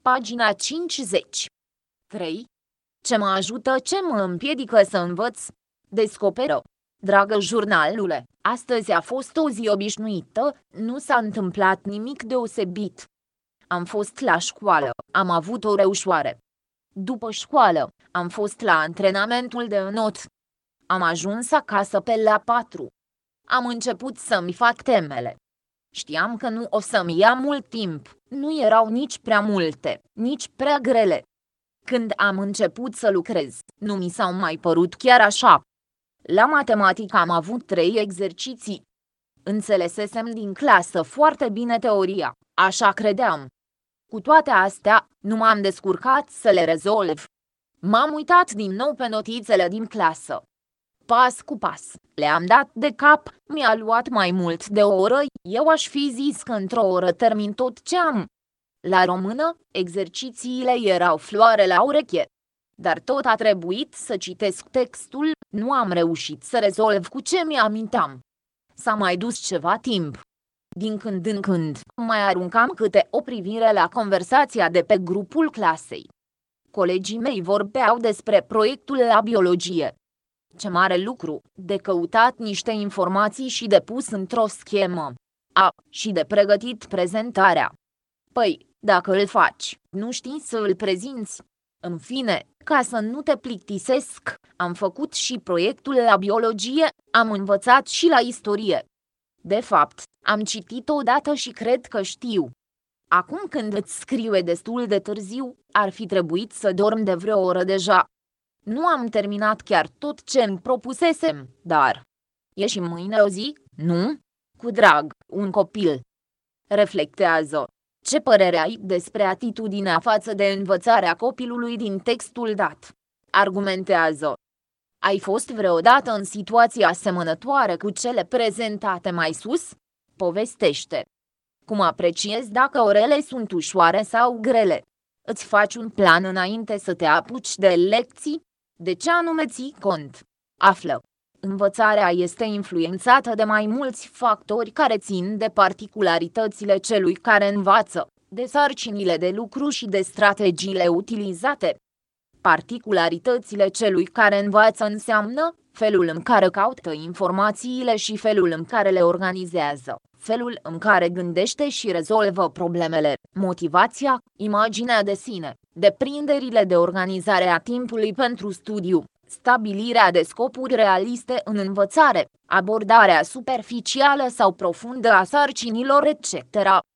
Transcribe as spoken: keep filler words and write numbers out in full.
Pagina cincizeci. trei. Ce mă ajută, ce mă împiedică să învăț? Descoperă. Dragă jurnalule, astăzi a fost o zi obișnuită, nu s-a întâmplat nimic deosebit. Am fost la școală, am avut ore ușoare. După școală, am fost la antrenamentul de înot. Am ajuns acasă pe la patru. Am început să-mi fac temele. Știam că nu o să-mi ia mult timp, nu erau nici prea multe, nici prea grele. Când am început să lucrez, nu mi s-au mai părut chiar așa. La matematică am avut trei exerciții. Înțelesesem din clasă foarte bine teoria, așa credeam. Cu toate astea, nu m-am descurcat să le rezolv. M-am uitat din nou pe notițele din clasă. Pas cu pas, le-am dat de cap, mi-a luat mai mult de o oră, eu aș fi zis că într-o oră termin tot ce am. La română, exercițiile erau floare la ureche. Dar tot a trebuit să citesc textul, nu am reușit să rezolv cu ce mi-aminteam. S-a mai dus ceva timp. Din când în când, mai aruncam câte o privire la conversația de pe grupul clasei. Colegii mei vorbeau despre proiectul la biologie. Ce mare lucru, de căutat niște informații și de pus într-o schemă. A, și de pregătit prezentarea. Păi, dacă îl faci, nu știi să îl prezinți. În fine, ca să nu te plictisesc, am făcut și proiectul la biologie, am învățat și la istorie. De fapt, am citit odată și cred că știu. Acum când îți scriu e destul de târziu, ar fi trebuit să dorm de vreo oră deja. Nu am terminat chiar tot ce îmi propusesem, dar... E și mâine o zi, nu? Cu drag, un copil. Reflectează. Ce părere ai despre atitudinea față de învățarea copilului din textul dat? Argumentează. Ai fost vreodată în situații asemănătoare cu cele prezentate mai sus? Povestește. Cum apreciezi dacă orele sunt ușoare sau grele? Îți faci un plan înainte să te apuci de lecții? De ce anume ții cont? Află. Învățarea este influențată de mai mulți factori care țin de particularitățile celui care învață, de sarcinile de lucru și de strategiile utilizate. Particularitățile celui care învață înseamnă felul în care caută informațiile și felul în care le organizează, felul în care gândește și rezolvă problemele, motivația, imaginea de sine, deprinderile de organizare a timpului pentru studiu, stabilirea de scopuri realiste în învățare, abordarea superficială sau profundă a sarcinilor et cetera.